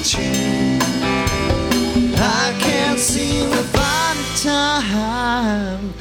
you. I can't seem to find the time